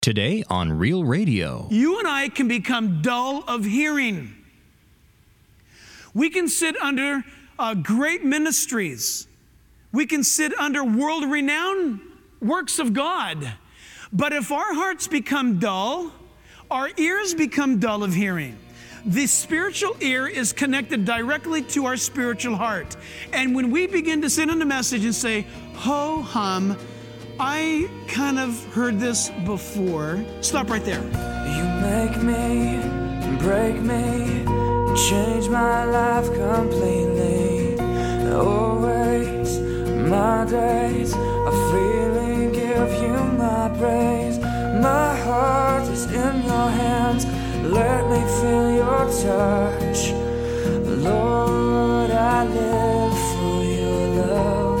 Today on Real Radio. You and I can become dull of hearing. We can sit under great ministries. We can sit under world-renowned works of God. But if our hearts become dull, our ears become dull of hearing. The spiritual ear is connected directly to our spiritual heart. And when we begin to sit in the message and say, ho hum, I kind of heard this before. Stop right there. You make me, break me, change my life completely. Always, my days are freely give you my praise. My heart is in your hands. Let me feel your touch. Lord, I live for your love.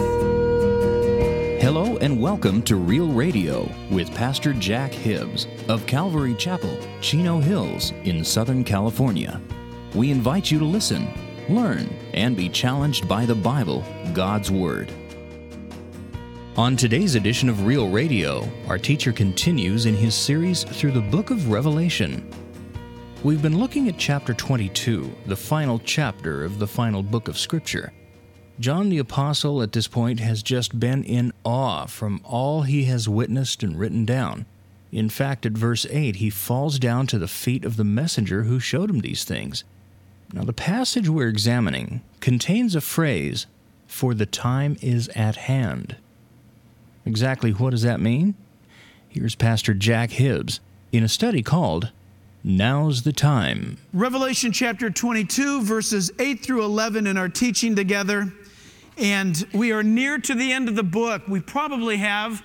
Hello and welcome to Real Radio with Pastor Jack Hibbs of Calvary Chapel, Chino Hills in Southern California. We invite you to listen, learn, and be challenged by the Bible, God's Word. On today's edition of Real Radio, our teacher continues in his series through the book of Revelation. We've been looking at chapter 22, the final chapter of the final book of Scripture. John the Apostle at this point has just been in awe from all he has witnessed and written down. In fact, at verse 8, he falls down to the feet of the messenger who showed him these things. Now, the passage we're examining contains a phrase, "For the time is at hand." Exactly what does that mean? Here's Pastor Jack Hibbs in a study called Now's the Time. Revelation chapter 22, verses 8 through 11 in our teaching together. And we are near to the end of the book. We probably have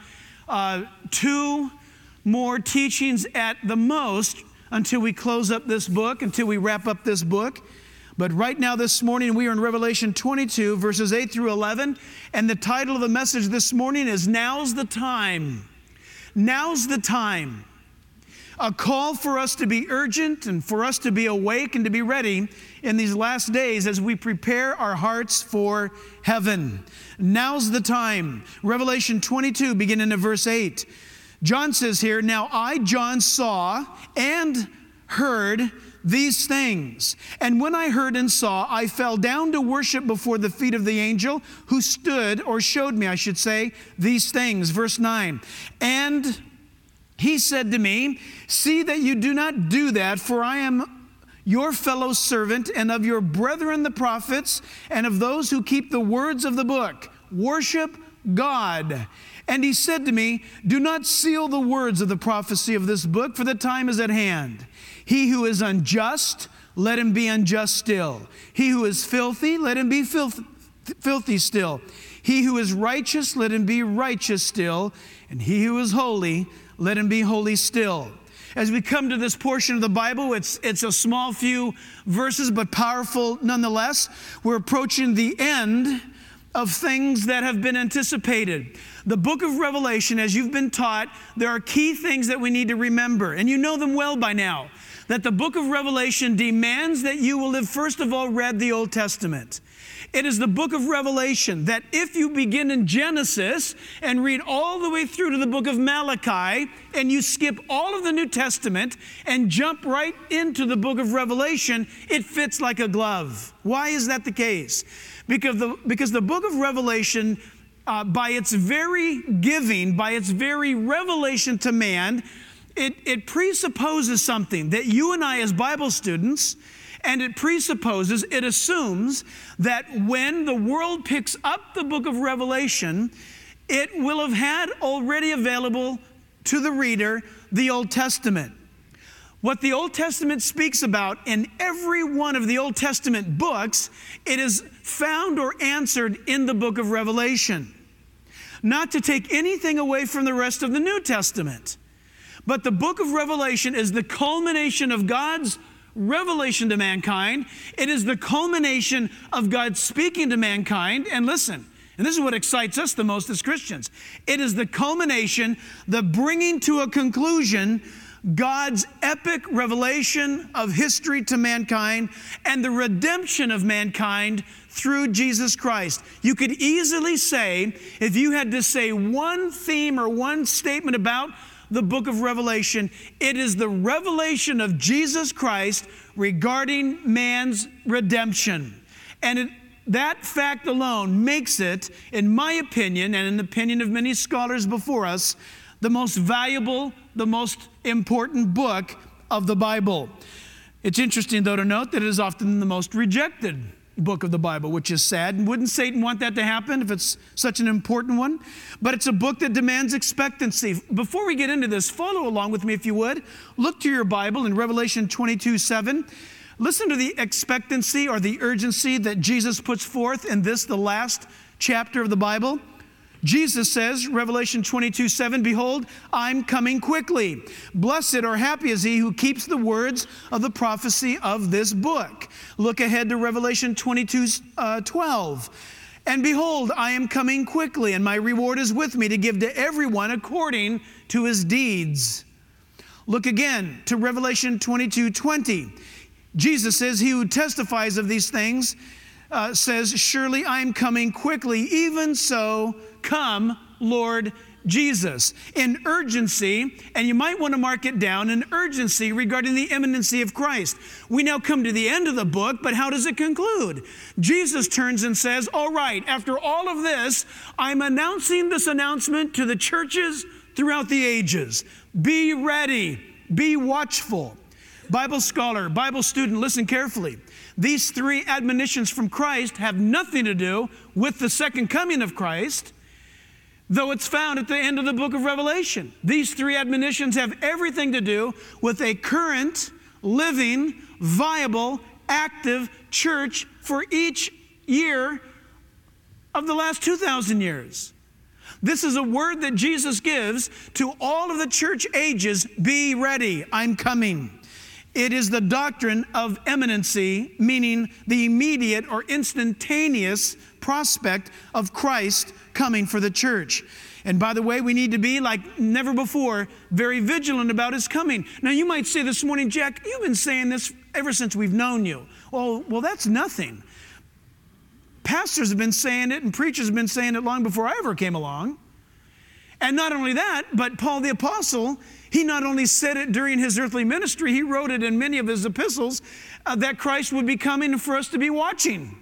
2 more teachings at the most until we close up this book, until we wrap up this book. But right now this morning we are in Revelation 22, verses 8 through 11. And the title of the message this morning is Now's the Time. Now's the time. A call for us to be urgent and for us to be awake and to be ready in these last days as we prepare our hearts for heaven. Now's the time. Revelation 22, beginning at verse 8. John says here, "Now I, John, saw and heard these things. And when I heard and saw, I fell down to worship before the feet of the angel who stood, or showed me, I should say, these things." Verse 9. "And he said to me, see that you do not do that, for I am your fellow servant and of your brethren the prophets and of those who keep the words of the book. Worship God. And he said to me, do not seal the words of the prophecy of this book, for the time is at hand. He who is unjust, let him be unjust still. He who is filthy, let him be filthy still. He who is righteous, let him be righteous still. And he who is holy, let him be holy still." As we come to this portion of the Bible, it's a small few verses, but powerful nonetheless. We're approaching the end of things that have been anticipated. The book of Revelation, as you've been taught, there are key things that we need to remember, and you know them well by now, that the book of Revelation demands that you will have first of all read the Old Testament. It is the book of Revelation that if you begin in Genesis and read all the way through to the book of Malachi, and you skip all of the New Testament and jump right into the book of Revelation, it fits like a glove. Why is that the case? Because the book of Revelation, by its very giving, by its very revelation to man, it presupposes something that you and I as Bible students, and it assumes that when the world picks up the book of Revelation, it will have had already available to the reader the Old Testament. What the Old Testament speaks about in every one of the Old Testament books, it is found or answered in the book of Revelation. Not to take anything away from the rest of the New Testament, but the book of Revelation is the culmination of God's revelation to mankind. It is the culmination of God speaking to mankind. And listen, and this is what excites us the most as Christians. It is the culmination, the bringing to a conclusion, God's epic revelation of history to mankind and the redemption of mankind through Jesus Christ. You could easily say, if you had to say one theme or one statement about the book of Revelation. It is the revelation of Jesus Christ regarding man's redemption. And that fact alone makes it, in my opinion, and in the opinion of many scholars before us, the most valuable, the most important book of the Bible. It's interesting, though, to note that it is often the most rejected book of the Bible, which is sad. And wouldn't Satan want that to happen if it's such an important one? But it's a book that demands expectancy. Before we get into this, follow along with me if you would. Look to your Bible in Revelation 22:7. Listen to the expectancy or the urgency that Jesus puts forth in this, the last chapter of the Bible. Jesus says, Revelation 22:7, "Behold, I'm coming quickly. Blessed or happy is he who keeps the words of the prophecy of this book." Look ahead to Revelation 22:12. "And behold, I am coming quickly, and my reward is with me to give to everyone according to his deeds." Look again to Revelation 22:20. Jesus says, "He who testifies of these things says, surely I am coming quickly. Even so, come, Lord Jesus." In urgency, and you might want to mark it down, in urgency regarding the imminency of Christ. We now come to the end of the book, but how does it conclude? Jesus turns and says, all right, after all of this, I'm announcing this announcement to the churches throughout the ages. Be ready, be watchful. Bible scholar, Bible student, listen carefully. These three admonitions from Christ have nothing to do with the second coming of Christ, though it's found at the end of the book of Revelation. These three admonitions have everything to do with a current, living, viable, active church for each year of the last 2,000 years. This is a word that Jesus gives to all of the church ages. Be ready, I'm coming. It is the doctrine of imminency, meaning the immediate or instantaneous prospect of Christ coming for the church. And by the way, we need to be, like never before, very vigilant about his coming. Now you might say this morning, Jack, you've been saying this ever since we've known you. Well, that's nothing. Pastors have been saying it and preachers have been saying it long before I ever came along. And not only that, but Paul the Apostle, he not only said it during his earthly ministry, he wrote it in many of his epistles, that Christ would be coming for us to be watching.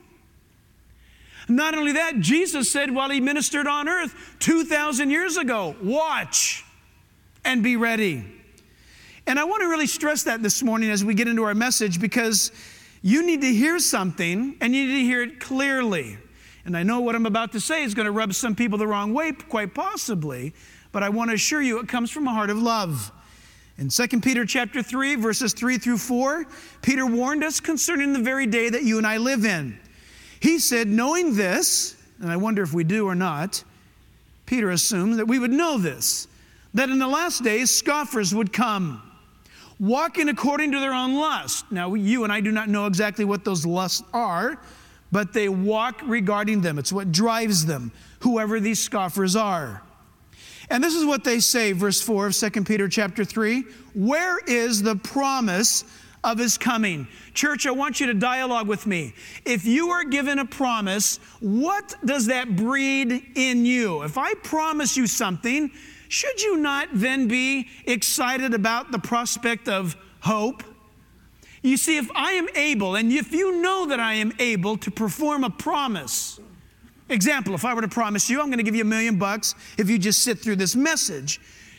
Not only that, Jesus said while he ministered on earth 2,000 years ago, watch and be ready. And I want to really stress that this morning as we get into our message, because you need to hear something and you need to hear it clearly. And I know what I'm about to say is going to rub some people the wrong way, quite possibly, but I want to assure you it comes from a heart of love. In 2 Peter chapter 3, verses 3 through 4, Peter warned us concerning the very day that you and I live in. He said, knowing this, and I wonder if we do or not, Peter assumed that we would know this, that in the last days scoffers would come, walking according to their own lust. Now, you and I do not know exactly what those lusts are, but they walk regarding them. It's what drives them, whoever these scoffers are. And this is what they say, verse 4 of 2 Peter chapter 3. Where is the promise of his coming? Church, I want you to dialogue with me. If you are given a promise, what does that breed in you? If I promise you something, should you not then be excited about the prospect of hope? You see, if I am able, and if you know that I am able to perform a promise, example, if I were to promise you, I'm going to give you $1 million if you just sit through this message.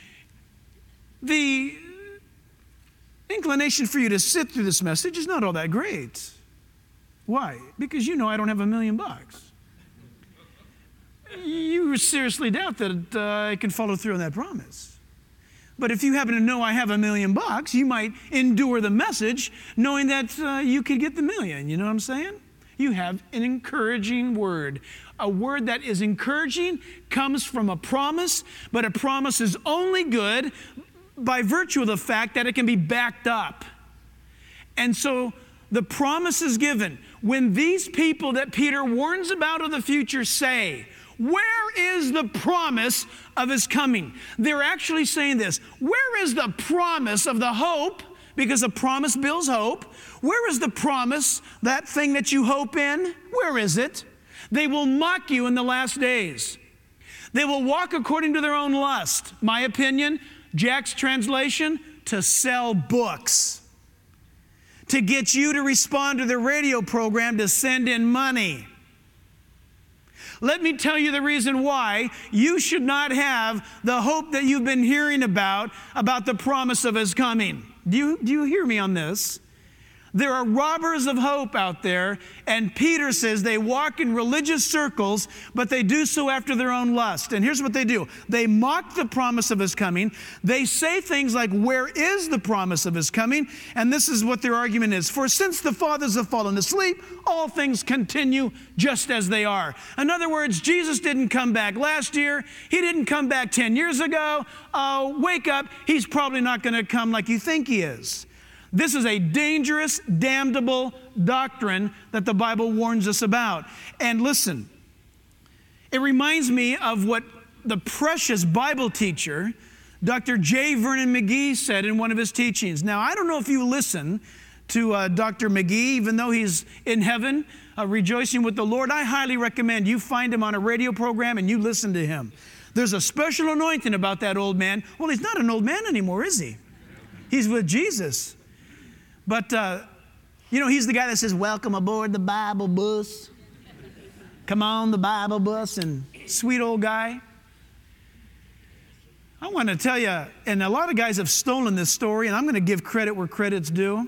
The inclination for you to sit through this message is not all that great. Why? Because you know I don't have $1 million. You seriously doubt that I can follow through on that promise. But if you happen to know I have $1 million, you might endure the message knowing that you could get the million. You know what I'm saying? You have an encouraging word. A word that is encouraging comes from a promise, but a promise is only good by virtue of the fact that it can be backed up. And so the promise is given. When these people that Peter warns about of the future say, where is the promise of his coming? They're actually saying this. Where is the promise of the hope? Because a promise builds hope. Where is the promise, that thing that you hope in? Where is it? They will mock you in the last days. They will walk according to their own lust. My opinion, Jack's translation, to sell books. To get you to respond to the radio program to send in money. Let me tell you the reason why you should not have the hope that you've been hearing about the promise of His coming. Do you hear me on this? There are robbers of hope out there, and Peter says they walk in religious circles, but they do so after their own lust. And here's what they do. They mock the promise of His coming. They say things like, where is the promise of His coming? And this is what their argument is. For since the fathers have fallen asleep, all things continue just as they are. In other words, Jesus didn't come back last year. He didn't come back 10 years ago. Wake up. He's probably not going to come like you think He is. This is a dangerous, damnable doctrine that the Bible warns us about. And listen, it reminds me of what the precious Bible teacher, Dr. J. Vernon McGee, said in one of his teachings. Now, I don't know if you listen to Dr. McGee, even though he's in heaven, rejoicing with the Lord. I highly recommend you find him on a radio program and you listen to him. There's a special anointing about that old man. Well, he's not an old man anymore, is he? He's with Jesus. But, he's the guy that says, welcome aboard the Bible bus. Come on, the Bible bus, and sweet old guy. I want to tell you, and a lot of guys have stolen this story, and I'm going to give credit where credit's due.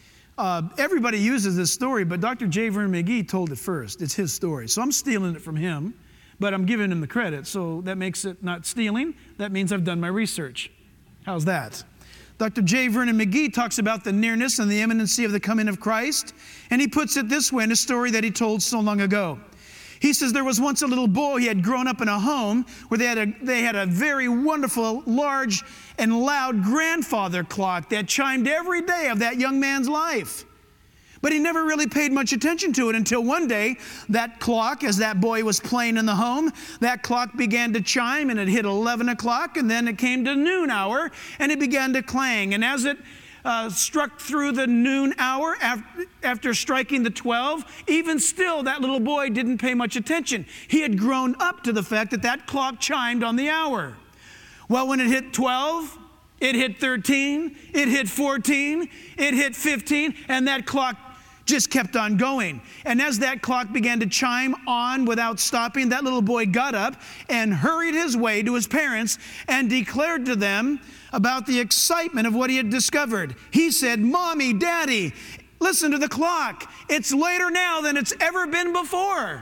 Everybody uses this story, but Dr. J. Vernon McGee told it first. It's his story. So I'm stealing it from him, but I'm giving him the credit. So that makes it not stealing. That means I've done my research. How's that? Dr. J. Vernon McGee talks about the nearness and the imminency of the coming of Christ, and he puts it this way in a story that he told so long ago. He says there was once a little boy. He had grown up in a home where they had a very wonderful, large, and loud grandfather clock that chimed every day of that young man's life. But he never really paid much attention to it until one day, that clock, as that boy was playing in the home, that clock began to chime, and it hit 11 o'clock, and then it came to noon hour, and it began to clang. And as it struck through the noon hour, after striking the 12, even still, that little boy didn't pay much attention. He had grown up to the fact that that clock chimed on the hour. Well, when it hit 12, it hit 13, it hit 14, it hit 15, and that clock just kept on going. And as that clock began to chime on without stopping, that little boy got up and hurried his way to his parents and declared to them about the excitement of what he had discovered. He said, Mommy, Daddy, listen to the clock. It's later now than it's ever been before.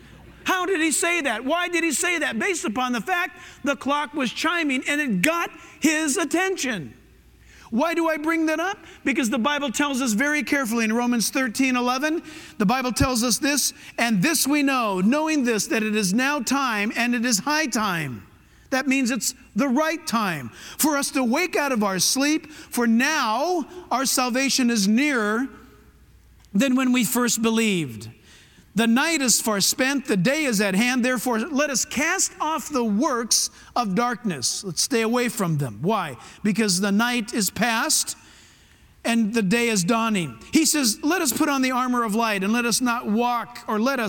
How did he say that? Why did he say that? Based upon the fact the clock was chiming and it got his attention. Why do I bring that up? Because the Bible tells us very carefully in Romans 13:11, the Bible tells us this, and this we know, knowing this, that it is now time and it is high time. That means it's the right time for us to wake out of our sleep, for now our salvation is nearer than when we first believed. The night is far spent, the day is at hand, therefore let us cast off the works of darkness. Let's stay away from them. Why? Because the night is past and the day is dawning. He says, let us put on the armor of light and let us walk,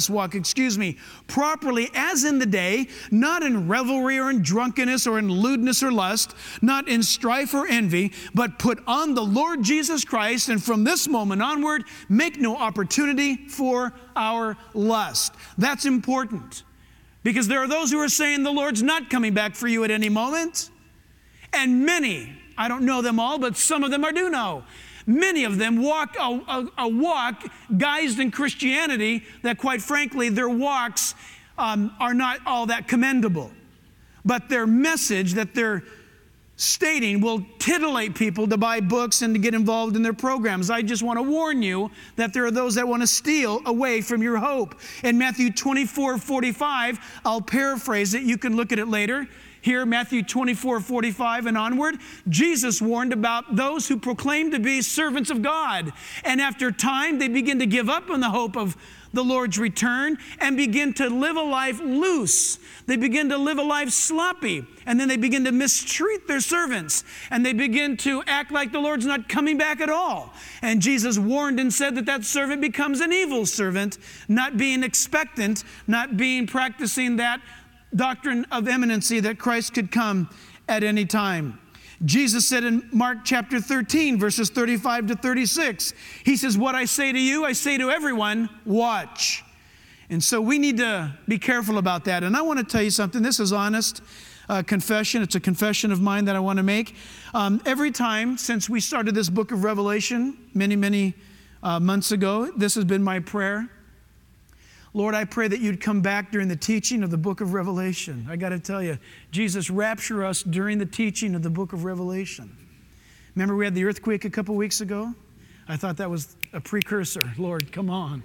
properly as in the day, not in revelry or in drunkenness or in lewdness or lust, not in strife or envy, but put on the Lord Jesus Christ, and from this moment onward, make no opportunity for our lust. That's important, because there are those who are saying the Lord's not coming back for you at any moment, and many, I don't know them all, but some of them I do know. Many of them walk a walk guised in Christianity that, quite frankly, their walks are not all that commendable. But their message that they're stating will titillate people to buy books and to get involved in their programs. I just want to warn you that there are those that want to steal away from your hope. In Matthew 24:45, I'll paraphrase it. You can look at it later. Here, Matthew 24:45 and onward, Jesus warned about those who proclaim to be servants of God. And after time, they begin to give up on the hope of the Lord's return and begin to live a life loose. They begin to live a life sloppy. And then they begin to mistreat their servants. And they begin to act like the Lord's not coming back at all. And Jesus warned and said that that servant becomes an evil servant, not being expectant, not being practicing that doctrine of imminency that Christ could come at any time. Jesus said in Mark chapter 13, verses 35 to 36, he says, what I say to you, I say to everyone, watch. And so we need to be careful about that. And I want to tell you something. This is honest confession. It's a confession of mine that I want to make. Every time since we started this book of Revelation many months ago, this has been my prayer. Lord, I pray that you'd come back during the teaching of the book of Revelation. I got to tell you, Jesus, rapture us during the teaching of the book of Revelation. Remember we had the earthquake a couple weeks ago? I thought that was a precursor. Lord, come on.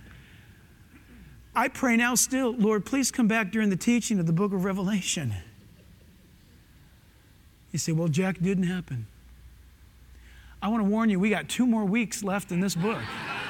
I pray now still, Lord, please come back during the teaching of the book of Revelation. You say, well, Jack, it didn't happen. I want to warn you, we got 2 more weeks left in this book.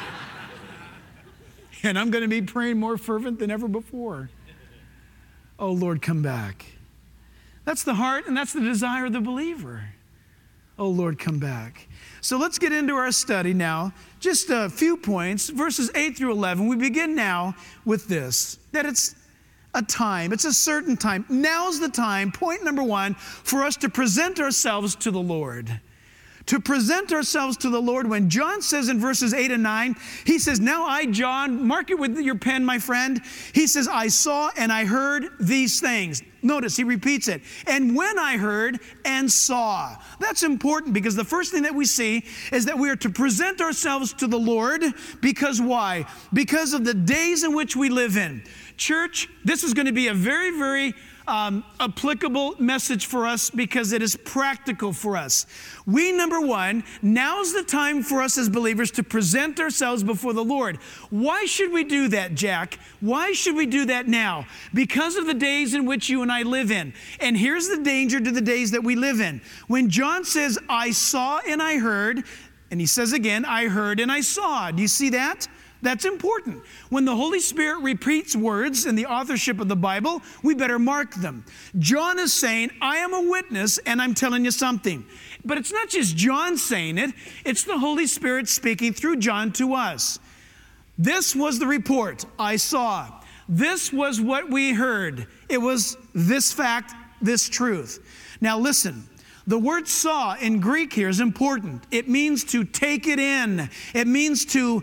And I'm going to be praying more fervent than ever before. Oh, Lord, come back. That's the heart and that's the desire of the believer. Oh, Lord, come back. So let's get into our study now. Just a few points, verses 8 through 11. We begin now with this, that it's a time. It's a certain time. Now's the time, point number 1, for us to present ourselves to the Lord. To present ourselves to the Lord. When John says in verses 8 and 9, he says, now I, John, mark it with your pen, my friend. He says, I saw and I heard these things. Notice he repeats it. And when I heard and saw. That's important because the first thing that we see is that we are to present ourselves to the Lord. Because why? Because of the days in which we live in. Church, this is going to be a very, very applicable message for us because it is practical for us. We, number 1, now's the time for us as believers to present ourselves before the Lord. Why should we do that, Jack? Why should we do that now? Because of the days in which you and I live in. And here's the danger to the days that we live in. When John says, I saw and I heard, and he says again, I heard and I saw. Do you see that? That's important. When the Holy Spirit repeats words in the authorship of the Bible, we better mark them. John is saying, I am a witness and I'm telling you something. But it's not just John saying it, it's the Holy Spirit speaking through John to us. This was the report I saw. This was what we heard. It was this fact, this truth. Now listen. The word saw in Greek here is important. It means to take it in. It means to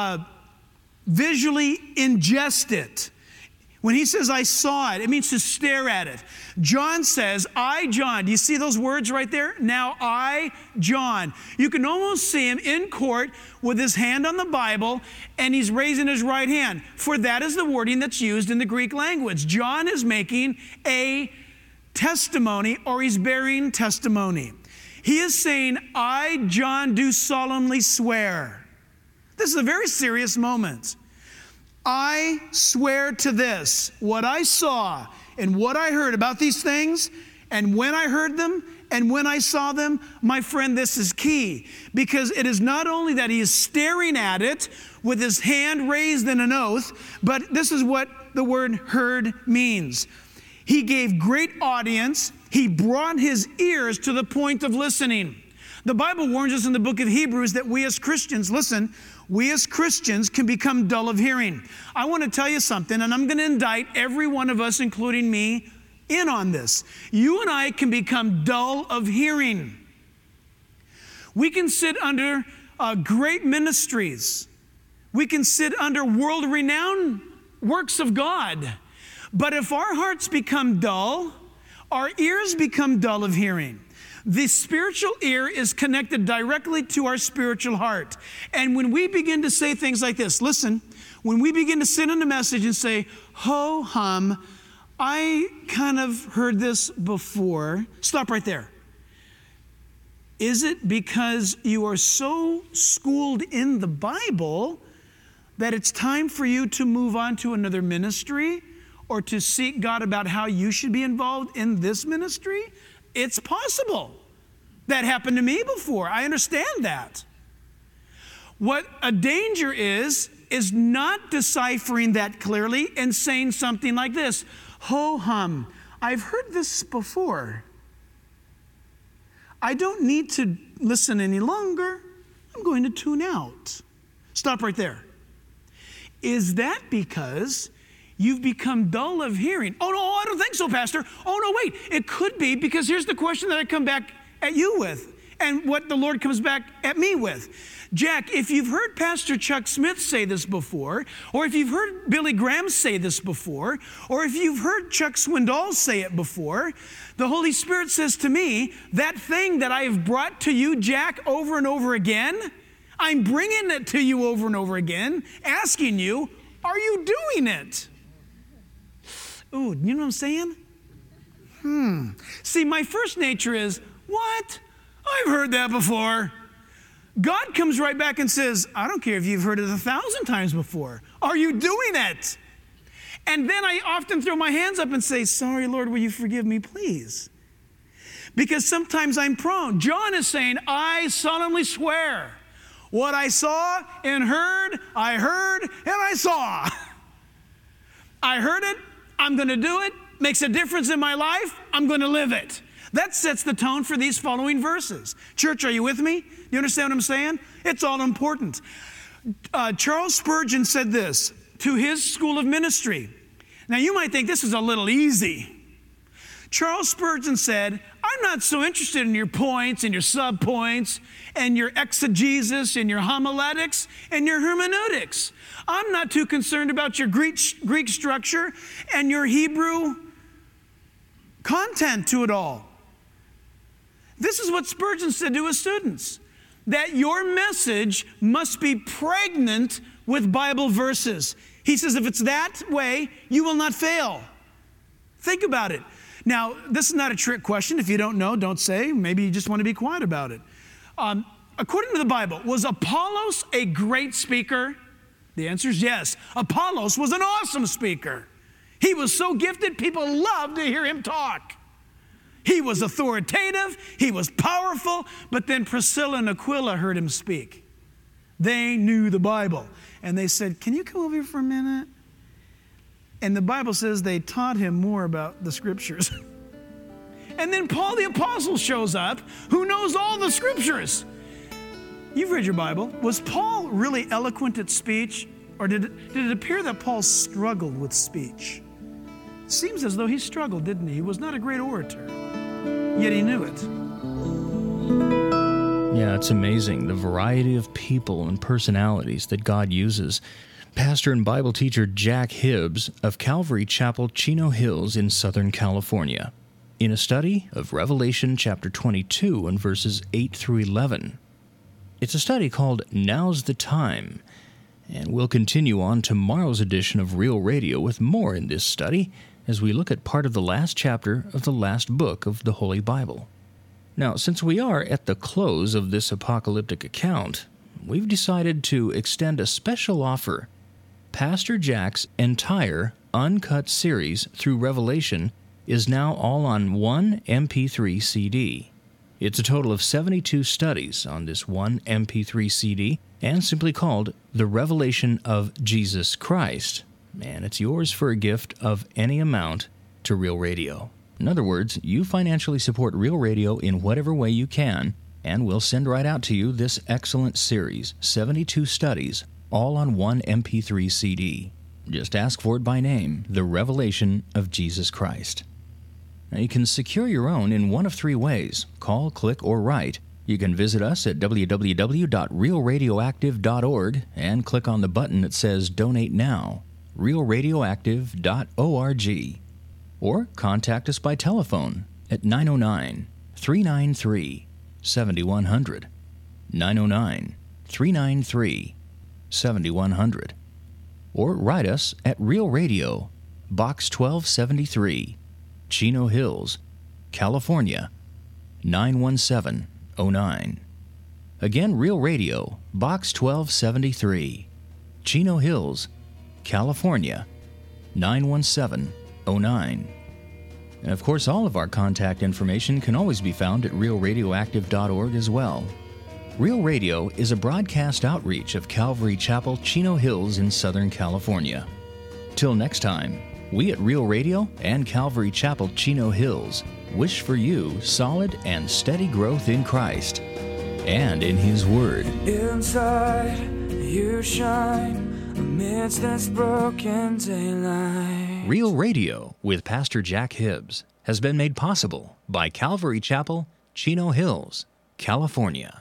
visually ingest it. When he says, I saw it, it means to stare at it. John says, I, John. Do you see those words right there? Now, I, John. You can almost see him in court with his hand on the Bible, and he's raising his right hand. For that is the wording that's used in the Greek language. John is making a testimony, or he's bearing testimony. He is saying, I, John, do solemnly swear. This is a very serious moment. I swear to this, what I saw and what I heard about these things, and when I heard them and when I saw them, my friend, this is key. Because it is not only that he is staring at it with his hand raised in an oath, but this is what the word heard means. He gave great audience. He brought his ears to the point of listening. The Bible warns us in the book of Hebrews that we as Christians, listen, we as Christians can become dull of hearing. I want to tell you something, and I'm going to indict every one of us, including me, in on this. You and I can become dull of hearing. We can sit under great ministries. We can sit under world-renowned works of God. But if our hearts become dull, our ears become dull of hearing. The spiritual ear is connected directly to our spiritual heart. And when we begin to say things like this, listen, when we begin to sit in a message and say, ho hum, I kind of heard this before. Stop right there. Is it because you are so schooled in the Bible that it's time for you to move on to another ministry or to seek God about how you should be involved in this ministry? It's possible. That happened to me before. I understand that. What a danger is not deciphering that clearly and saying something like this. Ho hum, I've heard this before. I don't need to listen any longer. I'm going to tune out. Stop right there. Is that because you've become dull of hearing? Oh, no, I don't think so, Pastor. Oh, no, wait. It could be because here's the question that I come back at you with, and what the Lord comes back at me with. Jack, if you've heard Pastor Chuck Smith say this before, or if you've heard Billy Graham say this before, or if you've heard Chuck Swindoll say it before, the Holy Spirit says to me, that thing that I have brought to you, Jack, over and over again, I'm bringing it to you over and over again, asking you, are you doing it? Ooh, you know what I'm saying? See, my first nature is, what? I've heard that before. God comes right back and says, I don't care if you've heard it 1,000 times before. Are you doing it? And then I often throw my hands up and say, sorry, Lord, will you forgive me, please? Because sometimes I'm prone. John is saying, I solemnly swear, what I saw and heard, and I saw. I heard it, I'm going to do it, makes a difference in my life, I'm going to live it. That sets the tone for these following verses. Church, are you with me? You understand what I'm saying? It's all important. Charles Spurgeon said this to his school of ministry. Now, you might think this is a little easy. Charles Spurgeon said, I'm not so interested in your points and your subpoints and your exegesis and your homiletics and your hermeneutics. I'm not too concerned about your Greek structure and your Hebrew content to it all. This is what Spurgeon said to his students, that your message must be pregnant with Bible verses. He says, if it's that way, you will not fail. Think about it. Now, this is not a trick question. If you don't know, don't say. Maybe you just want to be quiet about it. According to the Bible, was Apollos a great speaker? The answer is yes. Apollos was an awesome speaker. He was so gifted, people loved to hear him talk. He was authoritative, he was powerful, but then Priscilla and Aquila heard him speak. They knew the Bible. And they said, can you come over here for a minute? And the Bible says they taught him more about the scriptures. And then Paul the Apostle shows up, who knows all the scriptures. You've read your Bible. Was Paul really eloquent at speech? Or did it appear that Paul struggled with speech? It seems as though he struggled, didn't he? He was not a great orator, yet he knew it. Yeah, it's amazing, the variety of people and personalities that God uses. Pastor and Bible teacher Jack Hibbs of Calvary Chapel, Chino Hills in Southern California, in a study of Revelation chapter 22 and verses 8 through 11. It's a study called Now's the Time, and we'll continue on tomorrow's edition of Real Radio with more in this study as we look at part of the last chapter of the last book of the Holy Bible. Now, since we are at the close of this apocalyptic account, we've decided to extend a special offer. Pastor Jack's entire uncut series through Revelation is now all on one MP3 CD. It's a total of 72 studies on this one MP3 CD and simply called The Revelation of Jesus Christ. And it's yours for a gift of any amount to Real Radio. In other words, you financially support Real Radio in whatever way you can, and we'll send right out to you this excellent series, 72 studies, all on one MP3 CD. Just ask for it by name, The Revelation of Jesus Christ. Now, you can secure your own in one of three ways: call, click, or write. You can visit us at www.realradioactive.org and click on the button that says Donate Now, realradioactive.org. Or contact us by telephone at 909-393-7100, 909-393-7100. Or write us at Real Radio, Box 1273, Chino Hills, California, 91709. Again, Real Radio, Box 1273, Chino Hills, California, 91709. And of course, all of our contact information can always be found at realradioactive.org as well. Real Radio is a broadcast outreach of Calvary Chapel, Chino Hills in Southern California. Till next time, we at Real Radio and Calvary Chapel, Chino Hills wish for you solid and steady growth in Christ and in His Word. Inside you shine amidst this broken daylight. Real Radio with Pastor Jack Hibbs has been made possible by Calvary Chapel, Chino Hills, California.